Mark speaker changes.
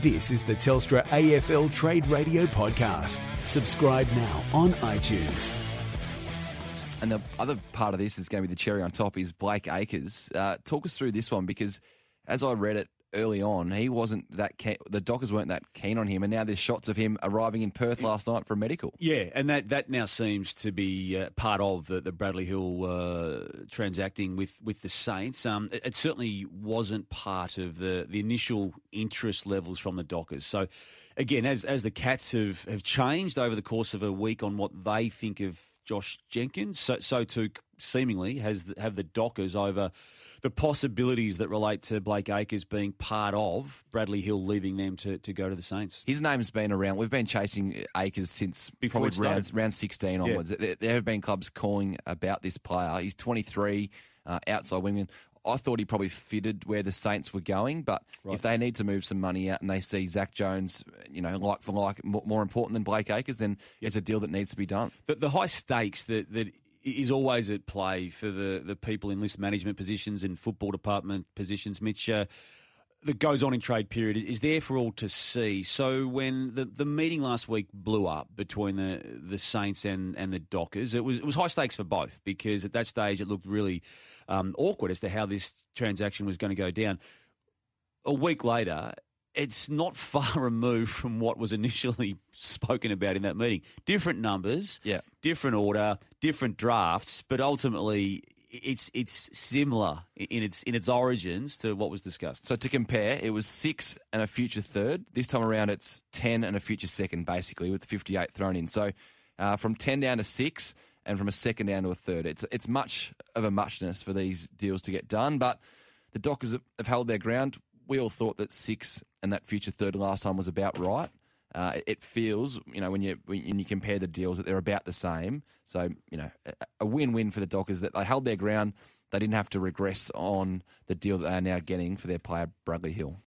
Speaker 1: This is the Telstra AFL Trade Radio Podcast. Subscribe now on iTunes.
Speaker 2: And the other part of this is going to be the cherry on top is Blake Acres. Talk us through this one, because as I read it early on, he wasn't that the Dockers weren't that keen on him, and now there's shots of him arriving in Perth last night for a medical.
Speaker 3: Yeah, and that now seems to be part of the Bradley Hill transacting with the Saints. It certainly wasn't part of the initial interest levels from the Dockers. So, again, as the Cats have changed over the course of a week on what they think of Josh Jenkins, so too seemingly have the Dockers over the possibilities that relate to Blake Acres being part of Bradley Hill leaving them to go to the Saints.
Speaker 2: His name's been around. We've been chasing Acres since
Speaker 3: Before
Speaker 2: probably round 16 onwards. Yeah. There have been clubs calling about this player. He's 23, outside wingman. I thought he probably fitted where the Saints were going, but if they need to move some money out and they see Zach Jones, like for like, more important than Blake Acres, then it's a deal that needs to be done.
Speaker 3: The high stakes that is always at play for the people in list management positions and football department positions, Mitch, that goes on in trade period is there for all to see. So when the meeting last week blew up between the Saints and the Dockers, it was high stakes for both, because at that stage it looked really awkward as to how this transaction was going to go down. A week later, it's not far removed from what was initially spoken about in that meeting. Different numbers, different order, different drafts, but ultimately it's similar in its origins to what was discussed.
Speaker 2: So to compare, it was 6 and a future third. This time around, it's 10 and a future second, basically, with 58 thrown in. So from 10 down to 6 and from a second down to a third. It's much of a muchness for these deals to get done, but the Dockers have held their ground. We all thought that 6 and that future third last time was about right. It feels, when you compare the deals, that they're about the same. So, a win-win for the Dockers, that they held their ground. They didn't have to regress on the deal that they are now getting for their player, Bradley Hill.